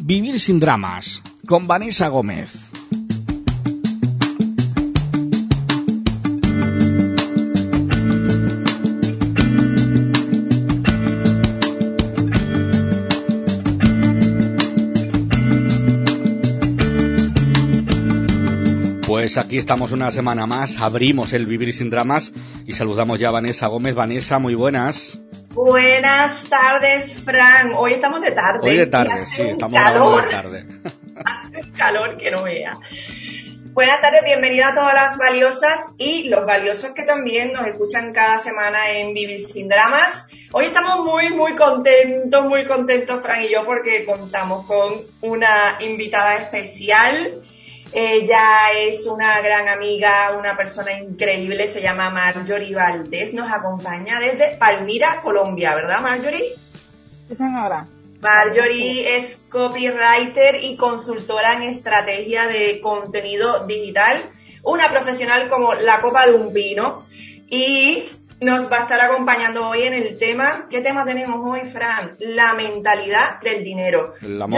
Vivir sin dramas, con Vanessa Gómez. Pues aquí estamos una semana más, abrimos el Vivir sin Dramas y saludamos ya a Vanessa Gómez. Vanessa, muy buenas. Buenas tardes, Fran. Hoy estamos de tarde. Hoy de tarde, sí, estamos grabando de tarde. Hace un calor que no vea. Buenas tardes, bienvenida a todas las valiosas y los valiosos que también nos escuchan cada semana en Vivir sin Dramas. Hoy estamos muy contentos, Fran y yo, porque contamos con una invitada especial. Ella es una gran amiga, una persona increíble, se llama Marjorie Valdés, nos acompaña desde Palmira, Colombia, ¿verdad, Marjorie? Sí, señora. Marjorie es copywriter y consultora en estrategia de contenido digital, una profesional como la copa de un vino, y nos va a estar acompañando hoy en el tema. ¿Qué tema tenemos hoy, Fran? La mentalidad del dinero.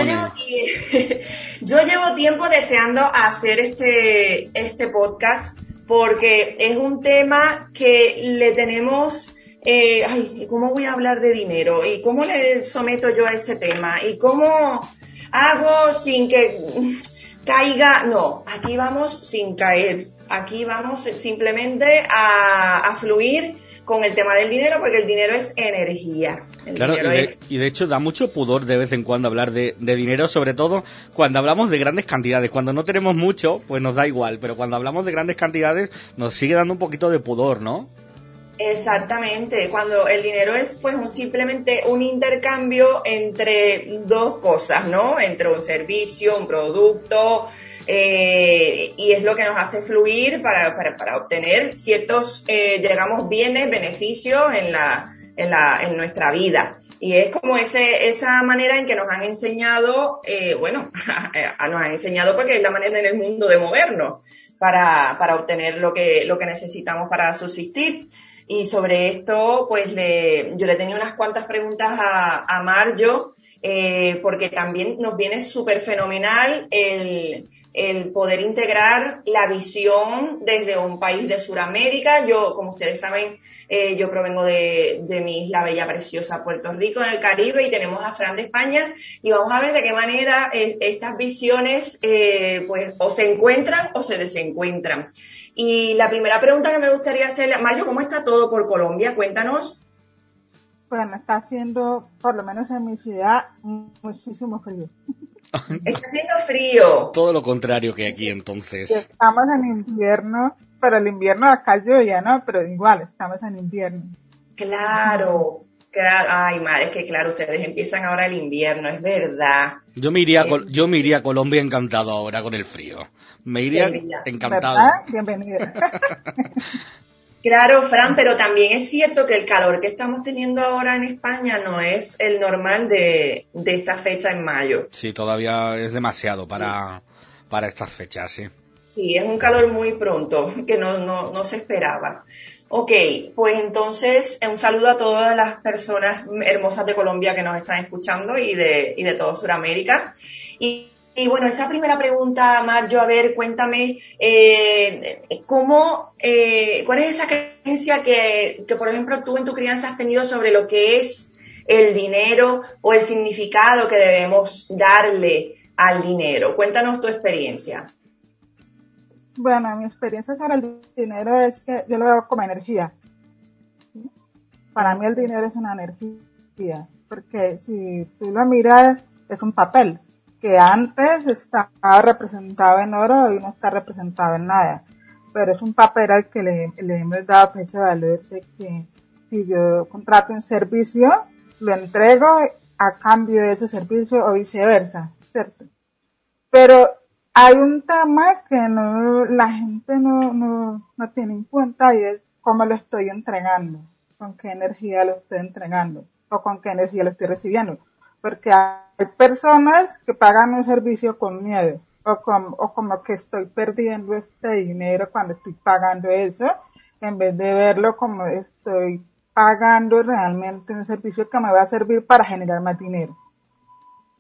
Yo llevo tiempo deseando hacer este podcast porque es un tema que le tenemos... ¿cómo voy a hablar de dinero? ¿Y cómo le someto yo a ese tema? ¿Y cómo hago sin que caiga? No, aquí vamos sin caer. Aquí vamos simplemente a fluir con el tema del dinero, porque el dinero es energía. Claro, y de hecho da mucho pudor de vez en cuando hablar de dinero, sobre todo cuando hablamos de grandes cantidades. Cuando no tenemos mucho, pues nos da igual, pero cuando hablamos de grandes cantidades nos sigue dando un poquito de pudor, ¿no? Exactamente, cuando el dinero es pues simplemente un intercambio entre dos cosas, ¿no? Entre un servicio, un producto, y es lo que nos hace fluir para obtener ciertos, digamos, bienes, beneficios en nuestra vida. Y es como esa manera en que nos han enseñado, nos han enseñado porque es la manera en el mundo de movernos para obtener lo que necesitamos para subsistir. Y sobre esto, pues yo le tenía unas cuantas preguntas a Marjo, porque también nos viene súper fenomenal el poder integrar la visión desde un país de Sudamérica. Yo, como ustedes saben, yo provengo de mi isla bella, preciosa, Puerto Rico, en el Caribe, y tenemos a Fran de España, y vamos a ver de qué manera estas visiones pues o se encuentran o se desencuentran. Y la primera pregunta que me gustaría hacerle, Mario, ¿cómo está todo por Colombia? Cuéntanos. Bueno, está haciendo, por lo menos en mi ciudad, muchísimo frío. Está haciendo frío. Todo lo contrario que aquí, entonces. Estamos en invierno, pero el invierno acá llueve, ¿no? Pero igual, estamos en invierno. Claro. Ay, madre, es que claro, ustedes empiezan ahora el invierno, es verdad. Yo me iría a Colombia encantado ahora con el frío. Me iría encantado. ¿Verdad? Bienvenida. Claro, Fran, pero también es cierto que el calor que estamos teniendo ahora en España no es el normal de esta fecha en mayo. Sí, todavía es demasiado para estas fechas, sí. Sí, es un calor muy pronto, que no se esperaba. Ok, pues entonces un saludo a todas las personas hermosas de Colombia que nos están escuchando y de todo Sudamérica. Y bueno, esa primera pregunta, Marjo, a ver, cuéntame, ¿cuál es esa creencia que, por ejemplo, tú en tu crianza has tenido sobre lo que es el dinero o el significado que debemos darle al dinero? Cuéntanos tu experiencia. Bueno, mi experiencia sobre el dinero es que yo lo veo como energía. ¿Sí? Para mí el dinero es una energía, porque si tú lo miras, es un papel que antes estaba representado en oro, hoy no está representado en nada, pero es un papel al que le hemos dado ese valor de que si yo contrato un servicio, lo entrego a cambio de ese servicio o viceversa, ¿cierto? Pero hay un tema que la gente no tiene en cuenta, y es cómo lo estoy entregando, con qué energía lo estoy entregando o con qué energía lo estoy recibiendo. Porque hay personas que pagan un servicio con miedo o como que estoy perdiendo este dinero cuando estoy pagando eso, en vez de verlo como estoy pagando realmente un servicio que me va a servir para generar más dinero. ¿Sí?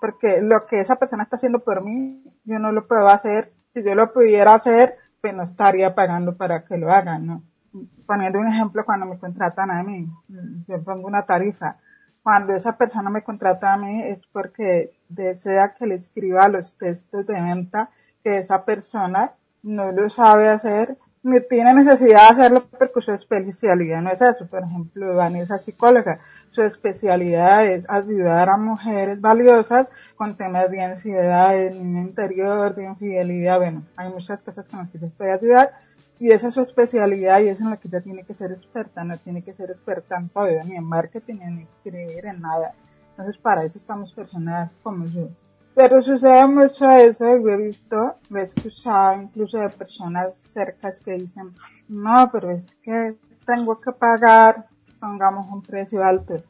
porque lo que esa persona está haciendo por mí, yo no lo puedo hacer. Si yo lo pudiera hacer, pues no estaría pagando para que lo hagan, ¿no? Poniendo un ejemplo, cuando me contratan a mí, yo pongo una tarifa. Cuando esa persona me contrata a mí es porque desea que le escriba los textos de venta que esa persona no lo sabe hacer ni tiene necesidad de hacerlo porque su especialidad no es eso. Por ejemplo, Vanessa es psicóloga, su especialidad es ayudar a mujeres valiosas con temas de ansiedad, de niño interior, de infidelidad. Bueno, hay muchas cosas con las que se puede ayudar y esa es su especialidad y es en la que ella tiene que ser experta, no tiene que ser experta en todo, ni en marketing, ni en escribir, en nada. Entonces, para eso estamos personas como yo. Pero sucede mucho eso, yo he visto, lo he escuchado incluso de personas cercas que dicen, no, pero es que tengo que pagar, pongamos un precio alto,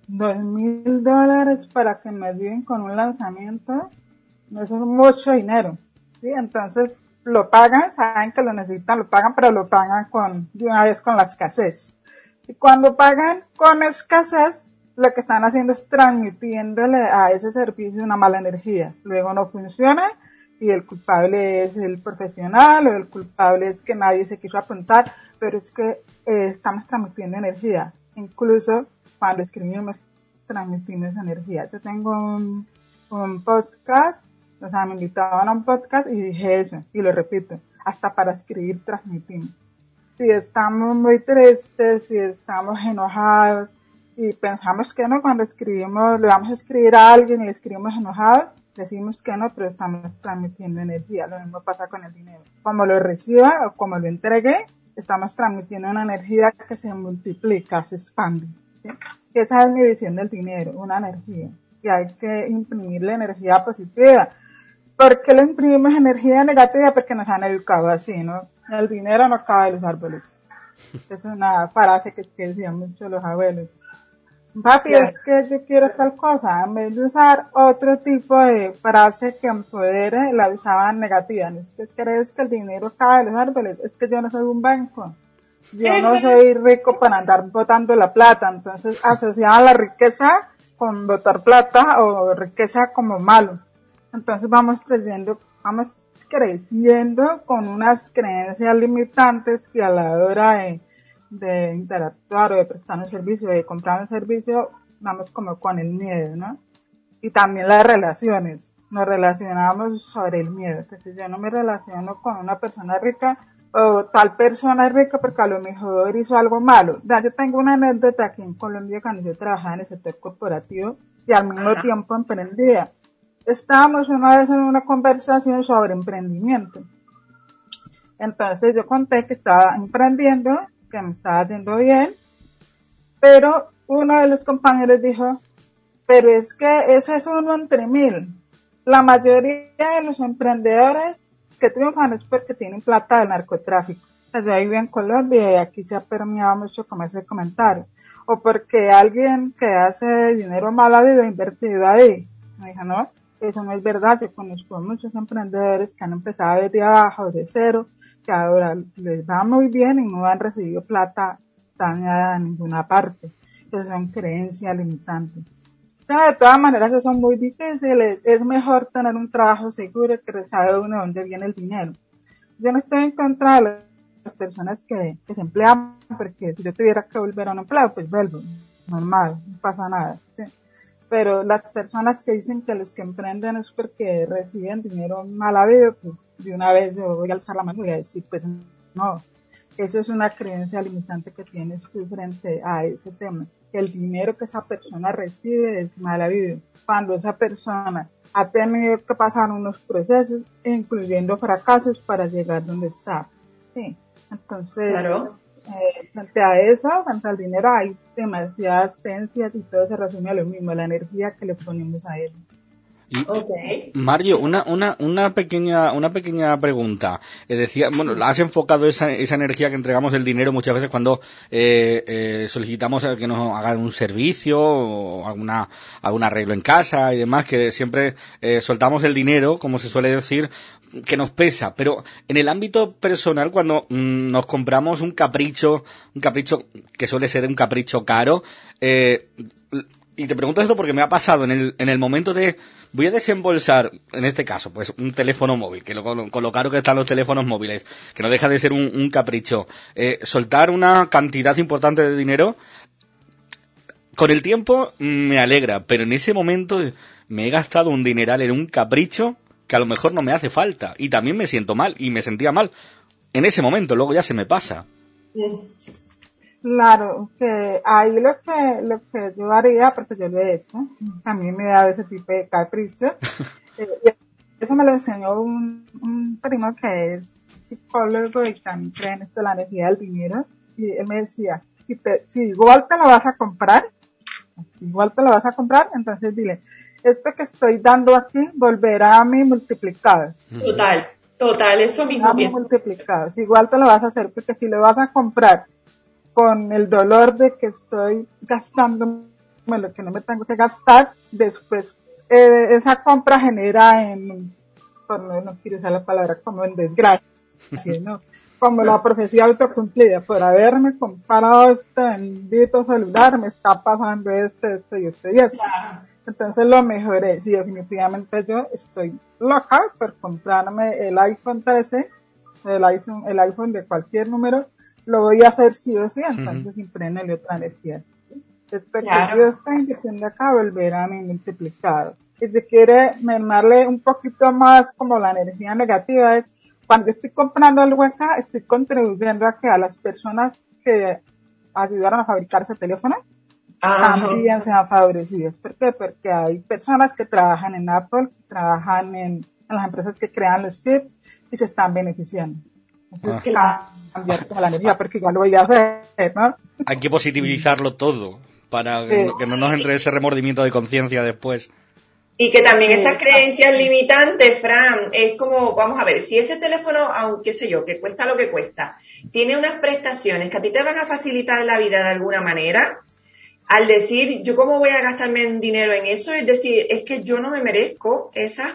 $2,000 para que me ayuden con un lanzamiento, eso es mucho dinero, ¿sí? Entonces, lo pagan, saben que lo necesitan, lo pagan, pero lo pagan de una vez con la escasez. Y cuando pagan con escasez, lo que están haciendo es transmitiéndole a ese servicio una mala energía. Luego no funciona y el culpable es el profesional o el culpable es que nadie se quiso apuntar, pero es que estamos transmitiendo energía. Incluso cuando escribimos, transmitimos energía. Yo tengo un podcast, o sea, me invitaban a un podcast y dije eso, y lo repito, hasta para escribir transmitimos. Si estamos muy tristes, si estamos enojados, y pensamos que no, cuando escribimos, le vamos a escribir a alguien y le escribimos enojados, decimos que no, pero estamos transmitiendo energía. Lo mismo pasa con el dinero. Como lo reciba o como lo entregue, estamos transmitiendo una energía que se multiplica, se expande. ¿Sí? Esa es mi visión del dinero, una energía. Y hay que imprimirle energía positiva. ¿Por qué le imprimimos energía negativa? Porque nos han educado así, ¿no? El dinero no cabe en los árboles. Es una frase que decían mucho los abuelos. Papi, claro. Es que yo quiero tal cosa, en vez de usar otro tipo de frase que empodere, la usaban negativa. ¿No? ¿Usted cree que el dinero cae de los árboles? Es que yo no soy un banco. Yo no soy rico para andar botando la plata. Entonces asociaban la riqueza con botar plata o riqueza como malo. Entonces vamos creciendo con unas creencias limitantes que a la hora de interactuar o de prestar un servicio, de comprar un servicio, vamos como con el miedo, ¿no? Y también las relaciones, nos relacionamos sobre el miedo, que si yo no me relaciono con una persona rica, o tal persona es rica porque a lo mejor hizo algo malo. Ya, yo tengo una anécdota aquí en Colombia cuando yo trabajaba en el sector corporativo y al mismo tiempo emprendía. Estábamos una vez en una conversación sobre emprendimiento. Entonces yo conté que estaba emprendiendo, que me estaba yendo bien, pero uno de los compañeros dijo, pero es que eso es uno entre mil. La mayoría de los emprendedores que triunfan es porque tienen plata del narcotráfico. Yo vivo en Colombia y aquí se ha permeado mucho como ese comentario. O porque alguien que hace dinero mal habido ha invertido ahí. Me dijo, no, eso no es verdad. Yo conozco muchos emprendedores que han empezado desde abajo, de cero, que ahora les va muy bien y no han recibido plata dañada en ninguna parte. Esas son creencias limitantes. Pero de todas maneras, eso son muy difíciles. Es mejor tener un trabajo seguro que saber uno de dónde viene el dinero. Yo no estoy en contra de las personas que se emplean, porque si yo tuviera que volver a un empleo, pues vuelvo. Normal, no pasa nada. ¿Sí? Pero las personas que dicen que los que emprenden es porque reciben dinero mal habido, pues de una vez yo voy a alzar la mano y voy a decir, pues no. Eso es una creencia limitante que tienes tú frente a ese tema. El dinero que esa persona recibe es mal habido. Cuando esa persona ha tenido que pasar unos procesos, incluyendo fracasos, para llegar donde está. Sí. Entonces, claro. Frente a eso, frente al dinero, hay demasiadas creencias y todo se resume a lo mismo, la energía que le ponemos a él. Y, okay. Mario, una pequeña pregunta. Decía, bueno, has enfocado esa energía que entregamos el dinero muchas veces cuando solicitamos que nos hagan un servicio o algún arreglo en casa y demás, que siempre soltamos el dinero, como se suele decir, que nos pesa. Pero en el ámbito personal, cuando nos compramos un capricho que suele ser un capricho caro, Y te pregunto esto porque me ha pasado en el momento de voy a desembolsar, en este caso, pues un teléfono móvil, que con lo caro que están los teléfonos móviles, que no deja de ser un capricho, soltar una cantidad importante de dinero, con el tiempo me alegra, pero en ese momento me he gastado un dineral en un capricho que a lo mejor no me hace falta, y también me siento mal, y me sentía mal en ese momento, luego ya se me pasa. Claro, que ahí lo que yo haría, porque yo lo he hecho, a mí me da ese tipo de caprichos. Y eso me lo enseñó un primo que es psicólogo y también cree en esto de la energía del dinero. Y él me decía, si igual te lo vas a comprar, entonces dile, esto que estoy dando aquí volverá a mí multiplicado. Total, eso mismo. A mí multiplicado. Si igual te lo vas a hacer, porque si lo vas a comprar con el dolor de que estoy gastando lo que no me tengo que gastar, después esa compra genera no quiero usar la palabra como en desgracia, ¿no? Como la profecía autocumplida, por haberme comprado este bendito celular, me está pasando esto y esto y eso. Entonces lo mejor es, y definitivamente yo estoy loca por comprarme el iPhone 13, el iPhone de cualquier número, lo voy a hacer sí o sí, entonces imprégnale otra energía. Esto que yo estoy invirtiendo acá volverá a mi multiplicado. Y si quiere mermarle un poquito más como la energía negativa, es cuando estoy comprando algo acá, estoy contribuyendo a que a las personas que ayudaron a fabricar ese teléfono también sean favorecidas. ¿Por qué? Porque hay personas que trabajan en Apple, que trabajan en las empresas que crean los chips y se están beneficiando. Entonces, cambiar como la energía, porque igual lo voy a hacer, ¿no? Hay que positivizarlo todo para que no nos entre ese remordimiento de conciencia después. Y que también esas creencias limitantes, Fran, es como, vamos a ver, si ese teléfono, aunque sé yo, que cuesta lo que cuesta, tiene unas prestaciones que a ti te van a facilitar la vida de alguna manera, al decir, yo cómo voy a gastarme dinero en eso, es decir, es que yo no me merezco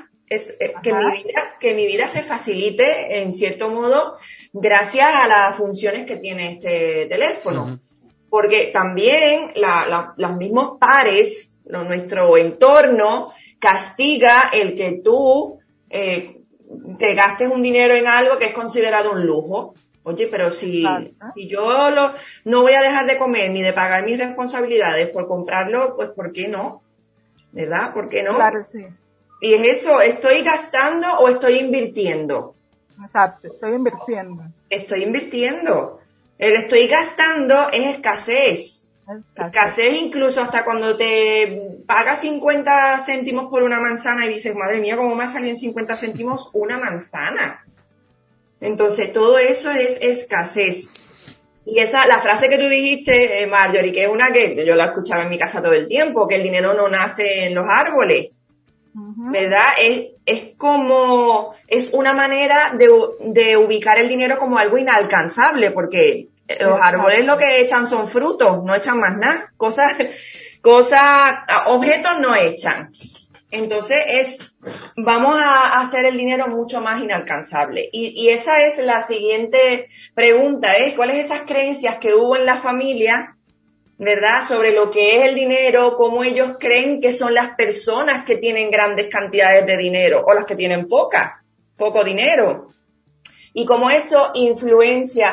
que mi vida se facilite en cierto modo gracias a las funciones que tiene este teléfono. Porque también los mismos pares, nuestro entorno, castiga el que tú te gastes un dinero en algo que es considerado un lujo. Oye, pero si yo no voy a dejar de comer ni de pagar mis responsabilidades por comprarlo, pues ¿por qué no? ¿Verdad? ¿Por qué no? Claro, sí. Y es eso, ¿estoy gastando o estoy invirtiendo? Exacto, estoy invirtiendo. Estoy invirtiendo. El estoy gastando es escasez. Escasez incluso hasta cuando te pagas 50 céntimos por una manzana y dices, madre mía, ¿cómo me ha salido en 50 céntimos una manzana? Entonces, todo eso es escasez. Y la frase que tú dijiste, Marjorie, que es una que yo la escuchaba en mi casa todo el tiempo, que el dinero no nace en los árboles, ¿verdad? Es como, es una manera de ubicar el dinero como algo inalcanzable, porque los árboles lo que echan son frutos, no echan más nada, objetos no echan. Entonces vamos a hacer el dinero mucho más inalcanzable. Y esa es la siguiente pregunta, ¿cuáles esas creencias que hubo en la familia, verdad, sobre lo que es el dinero, cómo ellos creen que son las personas que tienen grandes cantidades de dinero o las que tienen poco dinero? Y cómo eso influye,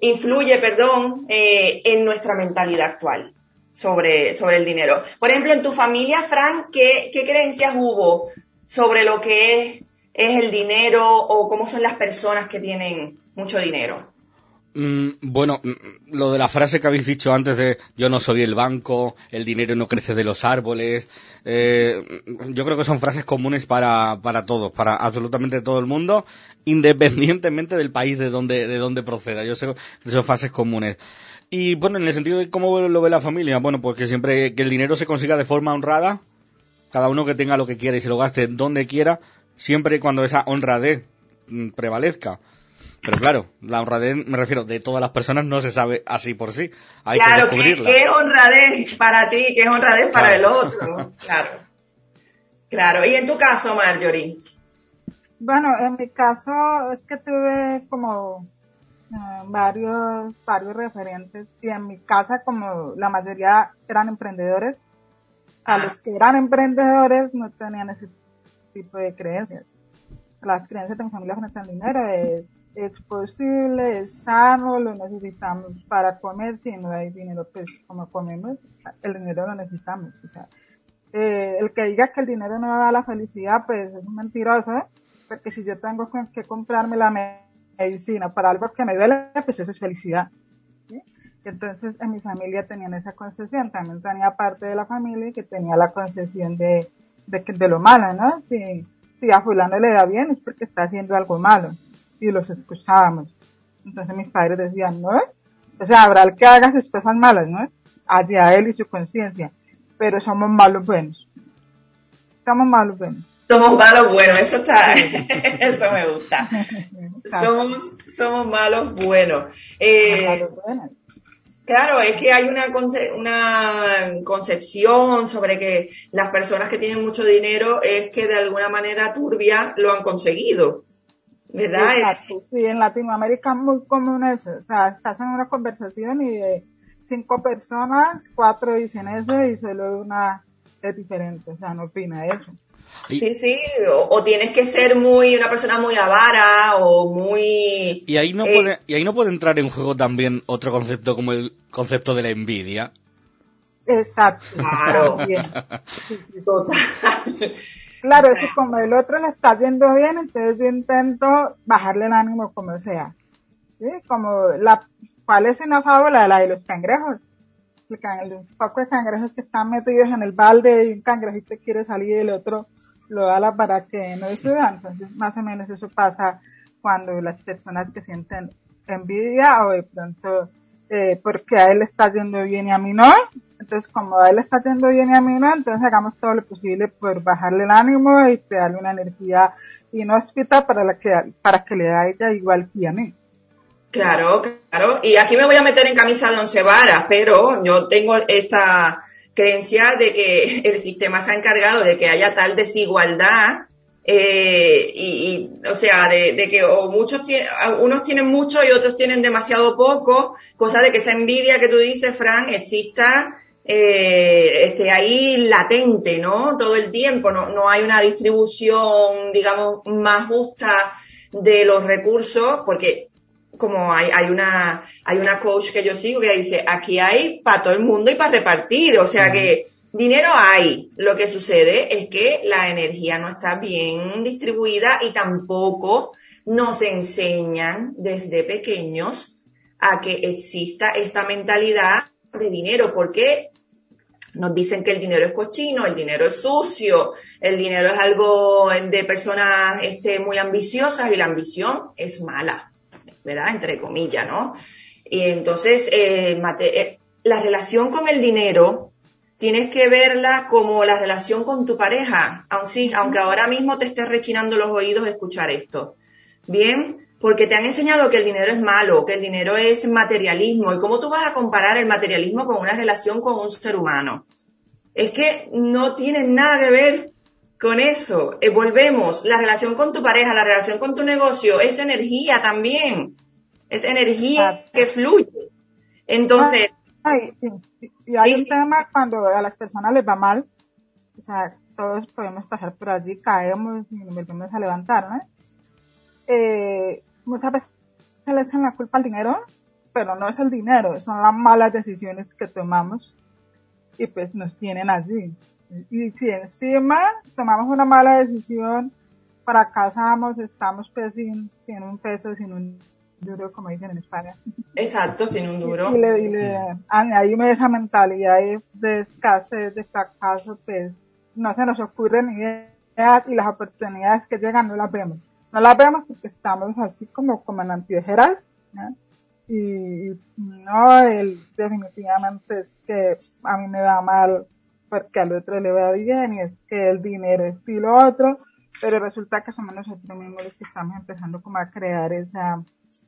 en nuestra mentalidad actual sobre el dinero. Por ejemplo, en tu familia, Fran, ¿qué creencias hubo sobre lo que es el dinero o cómo son las personas que tienen mucho dinero? Bueno, lo de la frase que habéis dicho antes de yo no soy el banco, el dinero no crece de los árboles, yo creo que son frases comunes para todos, para absolutamente todo el mundo, independientemente del país de donde proceda. Yo sé que son frases comunes. Y bueno, en el sentido de cómo lo ve la familia, bueno, pues que siempre que el dinero se consiga de forma honrada, cada uno que tenga lo que quiera y se lo gaste donde quiera, siempre y cuando esa honradez prevalezca. Pero claro, la honradez, me refiero, de todas las personas no se sabe así por sí. Hay que descubrirla. ¿Qué es honradez para ti? ¿Qué es honradez para el otro? Claro. ¿Y en tu caso, Marjorie? Bueno, en mi caso es que tuve como varios referentes y en mi casa como la mayoría eran emprendedores, A los que eran emprendedores no tenían ese tipo de creencias. Las creencias de mi familia frente al dinero es posible, es sano, lo necesitamos para comer. Si no hay dinero, pues como comemos, el dinero lo necesitamos. O sea, el que diga que el dinero no da la felicidad, pues es un mentiroso, ¿eh? Porque si yo tengo que comprarme la medicina para algo que me duele, pues eso es felicidad, ¿sí? Entonces en mi familia tenían esa concepción, también tenía parte de la familia que tenía la concepción de lo malo, ¿no? Si a fulano le da bien es porque está haciendo algo malo, y los escuchábamos. Entonces mis padres decían, ¿no? O sea, habrá el que haga sus cosas malas, ¿no? Hacia él y su conciencia, pero somos malos buenos. Somos malos buenos. Somos malos buenos, eso está, eso me gusta. Somos malos buenos. Malos buenos. Claro, es que hay una concepción sobre que las personas que tienen mucho dinero es que de alguna manera turbia lo han conseguido, ¿verdad? Exacto, sí, en Latinoamérica es muy común eso. O sea, estás en una conversación y de 5 personas, 4 dicen eso y solo una es diferente, o sea, no opina eso. Sí, o tienes que ser una persona muy avara o muy... Y ahí no puede entrar en juego también otro concepto como el concepto de la envidia. Exacto. Claro. Sí. Total. Claro, si como el otro le está yendo bien, entonces yo intento bajarle el ánimo como sea. ¿Sí? ¿Cuál es una fábula? La de los cangrejos. Un poco de cangrejos que están metidos en el balde y un cangrejito quiere salir y el otro lo ala para que no suba. Entonces, más o menos eso pasa cuando las personas que sienten envidia o de pronto porque a él le está yendo bien y a mí no. Entonces, como a él le está yendo bien y a mí no, entonces hagamos todo lo posible por bajarle el ánimo y darle una energía inhóspita para que le da a ella igual que a mí. Claro. Y aquí me voy a meter en camisa de 11 varas, pero yo tengo esta creencia de que el sistema se ha encargado de que haya tal desigualdad o sea, de que unos tienen mucho y otros tienen demasiado poco, cosa de que esa envidia que tú dices, Fran, exista esté ahí latente, ¿no? Todo el tiempo, no hay una distribución, digamos, más justa de los recursos, porque como hay una coach que yo sigo que dice, aquí hay para todo el mundo y para repartir, o sea que dinero hay. Lo que sucede es que la energía no está bien distribuida y tampoco nos enseñan desde pequeños a que exista esta mentalidad de dinero, porque nos dicen que el dinero es cochino, el dinero es sucio, el dinero es algo de personas muy ambiciosas y la ambición es mala, ¿verdad? Entre comillas, ¿no? Y entonces, la relación con el dinero tienes que verla como la relación con tu pareja, aunque ahora mismo te estés rechinando los oídos escuchar esto. Bien, porque te han enseñado que el dinero es malo, que el dinero es materialismo. ¿Y cómo tú vas a comparar el materialismo con una relación con un ser humano? Es que no tiene nada que ver con eso. Volvemos, la relación con tu pareja, la relación con tu negocio, es energía también. Es energía que fluye. Entonces... Y hay un tema cuando a las personas les va mal, o sea, todos podemos pasar por allí, caemos y nos volvemos a levantar, ¿no? Muchas veces le echan la culpa al dinero, pero no es el dinero, son las malas decisiones que tomamos y pues nos tienen allí. Y si encima tomamos una mala decisión, fracasamos, estamos pues sin un peso, sin un duro, como dicen en España. Exacto, sin un duro. Y le añadimos esa mentalidad de escasez, de fracaso, pues no se nos ocurre ni idea y las oportunidades que llegan no las vemos. No las vemos porque estamos así como en anteojeras, ¿no? Y no, definitivamente es que a mí me va mal porque al otro le va bien y es que el dinero es y lo otro, pero resulta que somos nosotros mismos los que estamos empezando como a crear esa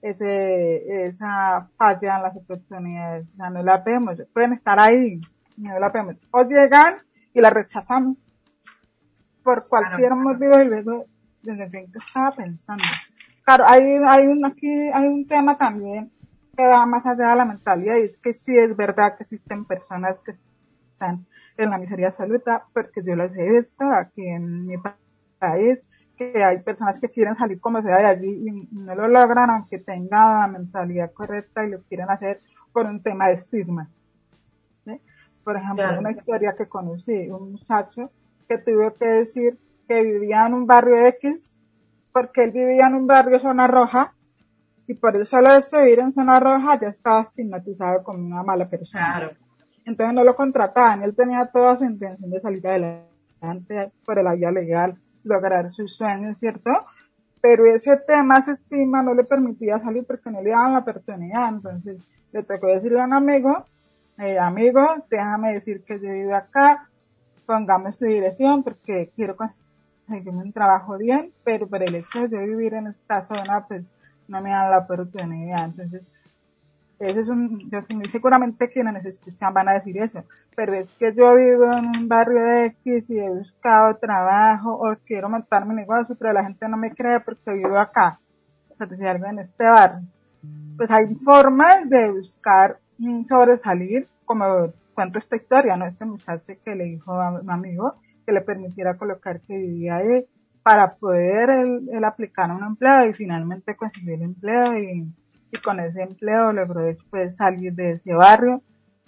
falla en las oportunidades. O sea, no las vemos, pueden estar ahí, no las vemos. O llegan y las rechazamos por cualquier motivo y luego desde el fin que estaba pensando. Claro, hay un tema también que va más allá de la mentalidad y es que sí es verdad que existen personas que están en la miseria absoluta, porque yo los he visto aquí en mi país, que hay personas que quieren salir como sea de allí y no lo logran aunque tengan la mentalidad correcta y lo quieren hacer por un tema de estigma. ¿Sí? Por ejemplo, Claro. una historia que conocí, un muchacho que tuvo que decir que vivía en un barrio X, porque él vivía en un barrio zona roja, y por el solo hecho de vivir en zona roja ya estaba estigmatizado como una mala persona. Claro. Entonces no lo contrataban, él tenía toda su intención de salir adelante por la vía legal, lograr sus sueños, ¿cierto? Pero ese tema, ese estigma no le permitía salir porque no le daban la oportunidad. Entonces le tocó decirle a un amigo, amigo, déjame decir que yo vivo acá, pongamos tu dirección porque quiero conseguirme un trabajo bien, pero por el hecho de yo vivir en esta zona, pues no me dan la oportunidad. Entonces, ese es yo seguramente quienes nos escuchan van a decir eso, pero es que yo vivo en un barrio X y he buscado trabajo o quiero montar mi negocio, pero la gente no me cree porque vivo acá, o sea, en este barrio. Pues hay formas de buscar sobresalir, como cuento esta historia, ¿no? Este muchacho que le dijo a un amigo que le permitiera colocar que vivía ahí para poder él aplicar un empleo y finalmente conseguir el empleo y con ese empleo logró después salir de ese barrio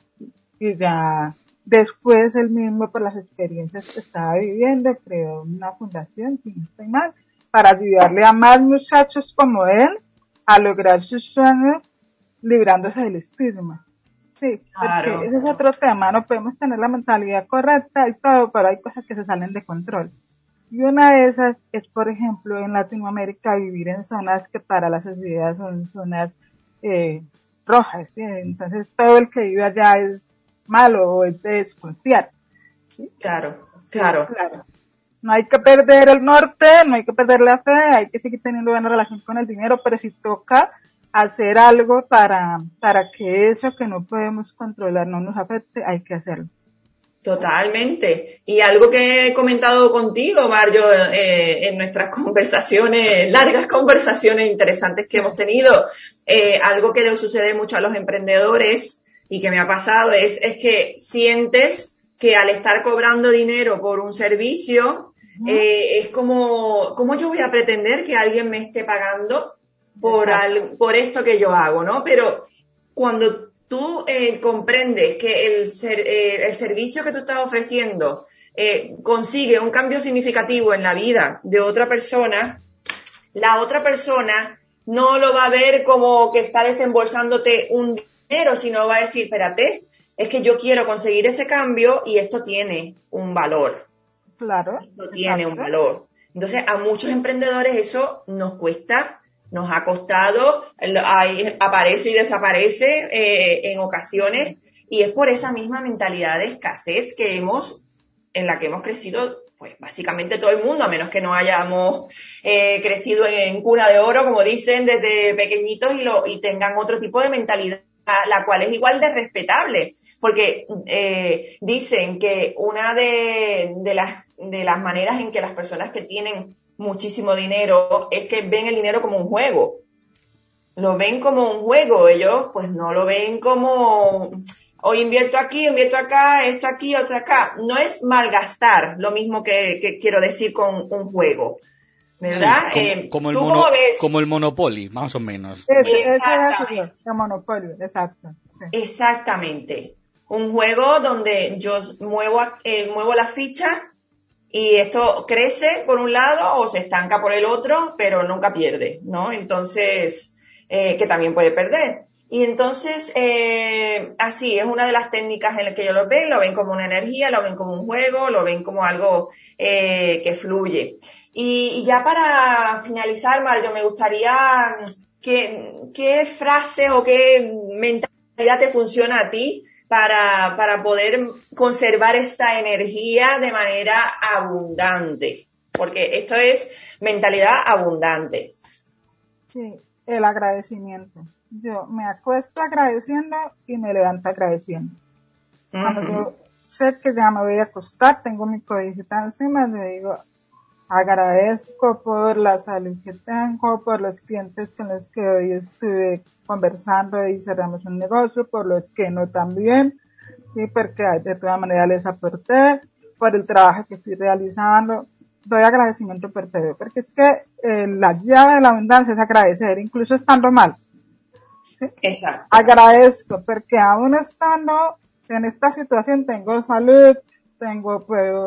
y ya después él mismo por las experiencias que estaba viviendo creó una fundación, si no estoy mal, para ayudarle a más muchachos como él a lograr sus sueños librándose del estigma. Sí, Claro. porque ese es otro tema, no podemos tener la mentalidad correcta y todo, pero hay cosas que se salen de control. Y una de esas es, por ejemplo, en Latinoamérica vivir en zonas que para la sociedad son zonas rojas, ¿sí? Entonces todo el que vive allá es malo o es de desconfiar, ¿sí? Claro, Sí, claro. claro. No hay que perder el norte, no hay que perder la fe, hay que seguir teniendo buena relación con el dinero, pero si toca hacer algo para que eso que no podemos controlar no nos afecte, hay que hacerlo. Totalmente. Y algo que he comentado contigo, Mario, en nuestras conversaciones, largas conversaciones interesantes que hemos tenido, algo que le sucede mucho a los emprendedores y que me ha pasado es que sientes que al estar cobrando dinero por un servicio, es como yo voy a pretender que alguien me esté pagando por esto que yo hago, ¿no? Pero cuando tú comprendes que el servicio que tú estás ofreciendo consigue un cambio significativo en la vida de otra persona, la otra persona no lo va a ver como que está desembolsándote un dinero, sino va a decir, espérate, es que yo quiero conseguir ese cambio y esto tiene un valor. Claro. Esto tiene un valor. Entonces, a muchos emprendedores eso nos cuesta, nos ha costado, aparece y desaparece en ocasiones, y es por esa misma mentalidad de escasez en la que hemos crecido, pues básicamente todo el mundo, a menos que no hayamos crecido en cuna de oro, como dicen, desde pequeñitos y tengan otro tipo de mentalidad, la cual es igual de respetable, porque dicen que una de las maneras en que las personas que tienen muchísimo dinero es que ven el dinero como un juego. Lo ven como un juego, ellos pues no lo ven como hoy invierto aquí, invierto acá, esto aquí, otro acá. No es malgastar, lo mismo que quiero decir con un juego, ¿verdad? Sí, ¿Tú cómo ves? como el Monopoly, más o menos. Ese era Exactamente. el monopolio, exacto. Sí. Exactamente. Un juego donde yo muevo la ficha y esto crece por un lado o se estanca por el otro, pero nunca pierde, ¿no? Entonces, que también puede perder. Y entonces, así, es una de las técnicas en las que ellos lo ven como una energía, lo ven como un juego, lo ven como algo que fluye. Y ya para finalizar, Mario, me gustaría qué frase o qué mentalidad te funciona a ti para poder conservar esta energía de manera abundante, porque esto es mentalidad abundante. Sí, el agradecimiento. Yo me acuesto agradeciendo y me levanto agradeciendo. Cuando yo sé que ya me voy a acostar, tengo mi cobijita encima, le digo, agradezco por la salud que tengo, por los clientes con los que hoy estuve conversando y cerramos un negocio, por los que no también, sí, porque de todas maneras les aporté por el trabajo que estoy realizando. Doy agradecimiento por todo, porque es que la llave de la abundancia es agradecer, incluso estando mal. ¿Sí? Exacto. Agradezco, porque aún estando en esta situación tengo salud, tengo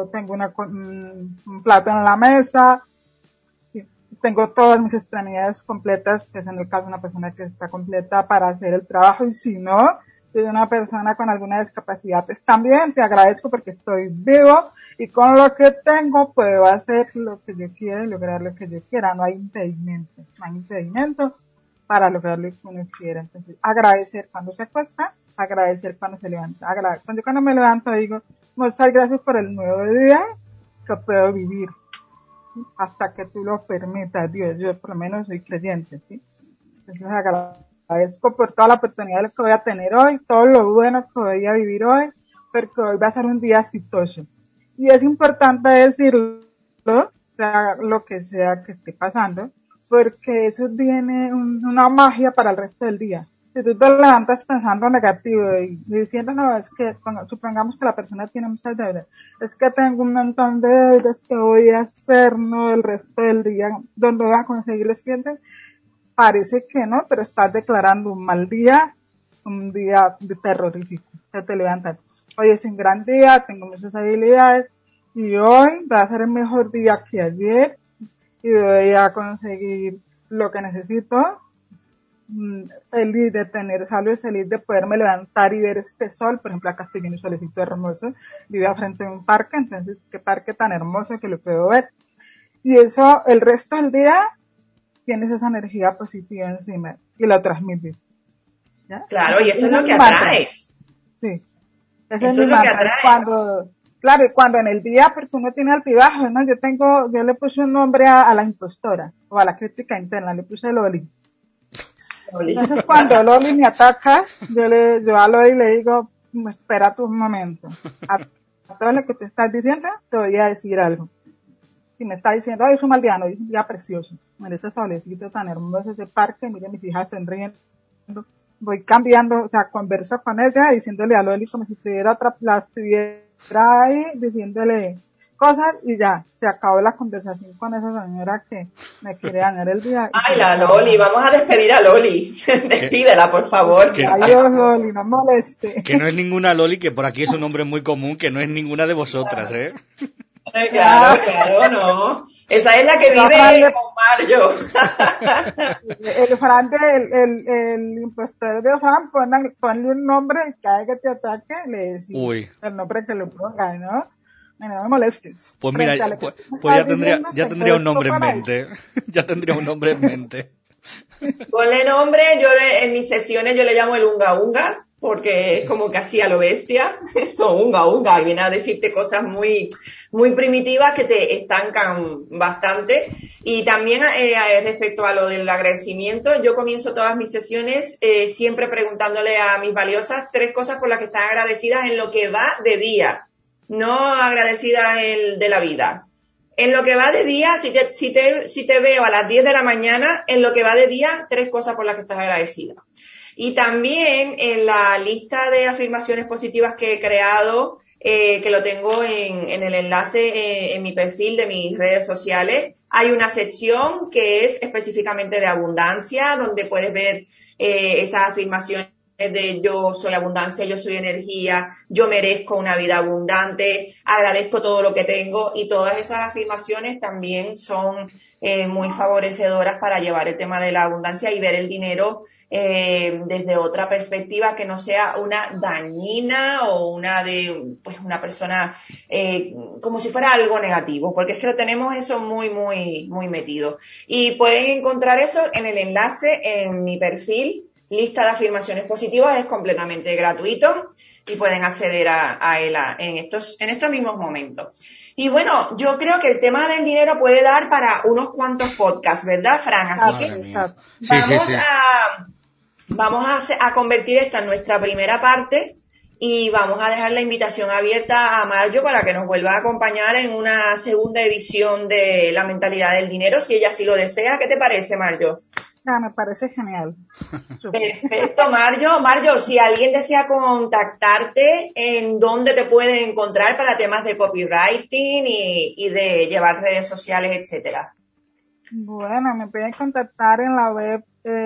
un plato en la mesa, tengo todas mis extremidades completas, que es en el caso de una persona que está completa para hacer el trabajo, y si no, soy una persona con alguna discapacidad, pues también te agradezco porque estoy vivo y con lo que tengo puedo hacer lo que yo quiera y lograr lo que yo quiera. No hay impedimento para lograr lo que uno quiera. Entonces, agradecer cuando se acuesta, agradecer cuando se levanta. Cuando me levanto digo, muchas gracias por el nuevo día que puedo vivir, ¿sí? Hasta que tú lo permitas, Dios. Yo por lo menos soy creyente, ¿sí? Entonces agradezco por toda la oportunidad que voy a tener hoy, todo lo bueno que voy a vivir hoy, porque hoy va a ser un día exitoso. Y es importante decirlo, sea lo que sea que esté pasando, porque eso tiene una magia para el resto del día. Si tú te levantas pensando negativo y diciendo, no, es que, supongamos que la persona tiene muchas deudas, es que tengo un montón de deudas que voy a hacer, no, el resto del día, ¿dónde voy a conseguir los clientes? Parece que no, pero estás declarando un mal día, un día terrorífico. Te levantas, hoy es un gran día, tengo muchas habilidades, y hoy va a ser el mejor día que ayer, y voy a conseguir lo que necesito, feliz de tener salud, feliz de poderme levantar y ver este sol. Por ejemplo, acá estoy viendo un solecito hermoso, vivo frente a un parque, entonces qué parque tan hermoso que lo puedo ver. Y eso, el resto del día, tienes esa energía positiva encima y lo transmites. ¿Ya? Claro, y eso es lo que atrae. Sí, ese es mi mantra. Cuando en el día, porque uno tiene altibajos, ¿no? Yo le puse un nombre a la impostora, o a la crítica interna, le puse Loli. Entonces cuando Loli me ataca, yo a Loli le digo, espera tu momento. A todo lo que te estás diciendo, te voy a decir algo. Si me está diciendo, ay, es un mal día, no, es un día precioso. Mira ese solecito tan hermoso, ese parque, mira mis hijas sonriendo. Voy cambiando, o sea, converso con ella, diciéndole a Loli como si estuviera ahí, diciéndole cosas, y ya, se acabó la conversación con esa señora que me quiere dañar el día. Ay, la Loli, vamos a despedir a Loli. Despídela, por favor. Adiós, Loli, no moleste. Que no es ninguna Loli, que por aquí es un nombre muy común, que no es ninguna de vosotras, ¿eh? Claro, no. Esa es la que vive con Mario. El impostor de Fran, ponle un nombre, cada vez que te ataque, le decís el nombre que le ponga, ¿no? No me molestes. Pues mira, ya tendría un nombre en mente. Ya tendría un nombre en mente. Ponle nombre, en mis sesiones yo le llamo el unga unga, porque es como que así a lo bestia. Esto, unga unga, y viene a decirte cosas muy, muy primitivas que te estancan bastante. Y también respecto a lo del agradecimiento, yo comienzo todas mis sesiones siempre preguntándole a mis valiosas 3 cosas por las que están agradecidas en lo que va de día, no agradecidas de la vida. En lo que va de día, si te veo a las 10 de la mañana, en lo que va de día, 3 cosas por las que estás agradecida. Y también en la lista de afirmaciones positivas que he creado, que lo tengo en el enlace en mi perfil de mis redes sociales, hay una sección que es específicamente de abundancia, donde puedes ver esas afirmaciones de yo soy abundancia, yo soy energía, yo merezco una vida abundante, agradezco todo lo que tengo, y todas esas afirmaciones también son muy favorecedoras para llevar el tema de la abundancia y ver el dinero desde otra perspectiva que no sea una dañina o una de pues una persona como si fuera algo negativo, porque es que lo tenemos eso muy muy muy metido. Y pueden encontrar eso en el enlace en mi perfil. Lista de afirmaciones positivas, es completamente gratuito y pueden acceder a él en estos mismos momentos. Y bueno, yo creo que el tema del dinero puede dar para unos cuantos podcasts, ¿verdad, Fran? Así que vamos a convertir esta en nuestra primera parte y vamos a dejar la invitación abierta a Marjo para que nos vuelva a acompañar en una segunda edición de La Mentalidad del Dinero, si ella así lo desea. ¿Qué te parece, Marjo? Ya, me parece genial. Perfecto, Mario. Mario, si alguien desea contactarte, ¿en dónde te pueden encontrar para temas de copywriting y de llevar redes sociales, etcétera? Bueno, me pueden contactar en la web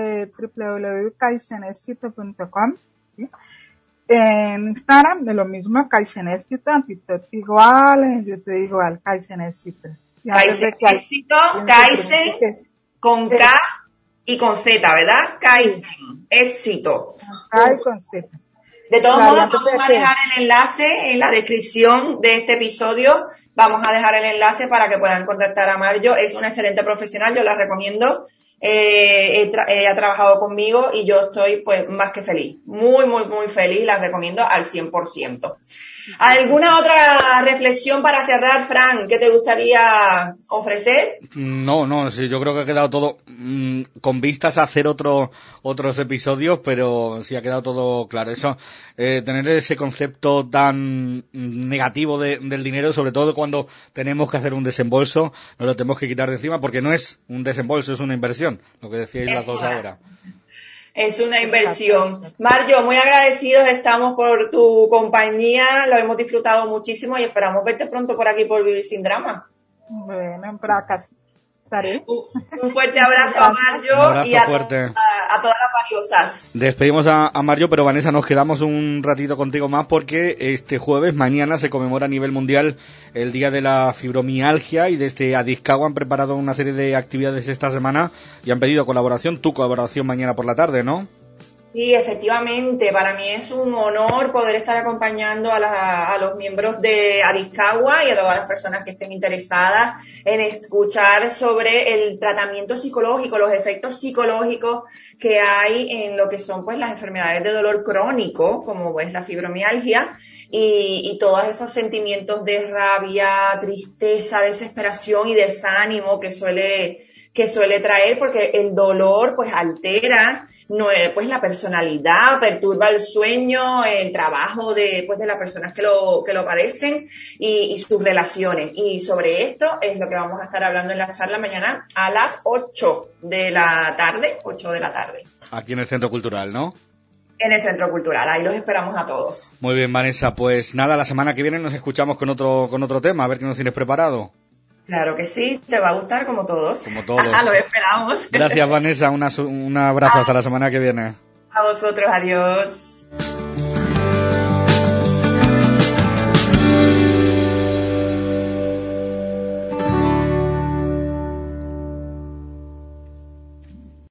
www.kaizenexito.com, ¿sí? En Instagram de lo mismo, Kaizen Éxito, en TikTok igual, en YouTube igual, Kaizen Éxito. Kaizen Éxito, Kaizen con K y con Z, ¿verdad? Kaizen Éxito. K y con Z. De todos modos, vamos a dejar el enlace en la descripción de este episodio. Vamos a dejar el enlace para que puedan contactar a Mario. Es una excelente profesional, yo la recomiendo. Ha trabajado conmigo y yo estoy pues más que feliz. Muy, muy, muy feliz. La recomiendo al 100%. ¿Alguna otra reflexión para cerrar, Fran, que te gustaría ofrecer? No, sí, yo creo que ha quedado todo con vistas a hacer otros episodios, pero sí ha quedado todo claro. Eso, tener ese concepto tan negativo del dinero, sobre todo cuando tenemos que hacer un desembolso, nos lo tenemos que quitar de encima, porque no es un desembolso, es una inversión, lo que decíais las dos ahora. Es una inversión. Mario, muy agradecidos estamos por tu compañía, lo hemos disfrutado muchísimo y esperamos verte pronto por aquí por Vivir Sin Drama. Bueno, por acá estaré. Un fuerte abrazo a Mario y a todas las valiosas. Despedimos a Mario, pero Vanessa, nos quedamos un ratito contigo más porque este jueves, mañana, se conmemora a nivel mundial el Día de la Fibromialgia y desde Adiscaua han preparado una serie de actividades esta semana y han pedido tu colaboración mañana por la tarde, ¿no? Sí, efectivamente, para mí es un honor poder estar acompañando a los miembros de Adiscaua y a todas las personas que estén interesadas en escuchar sobre el tratamiento psicológico, los efectos psicológicos que hay en lo que son pues las enfermedades de dolor crónico, como es la fibromialgia, y todos esos sentimientos de rabia, tristeza, desesperación y desánimo que suele traer, porque el dolor pues altera pues la personalidad, perturba el sueño, el trabajo de las personas que lo padecen y sus relaciones. Y sobre esto es lo que vamos a estar hablando en la charla mañana a las 8 de la tarde. Aquí en el Centro Cultural, ¿no? En el Centro Cultural, ahí los esperamos a todos. Muy bien, Vanessa, pues nada, la semana que viene nos escuchamos con otro tema, a ver qué nos tienes preparado. Claro que sí, te va a gustar como todos. Como todos. Lo esperamos. Gracias, Vanessa, un abrazo, hasta la semana que viene. A vosotros, adiós.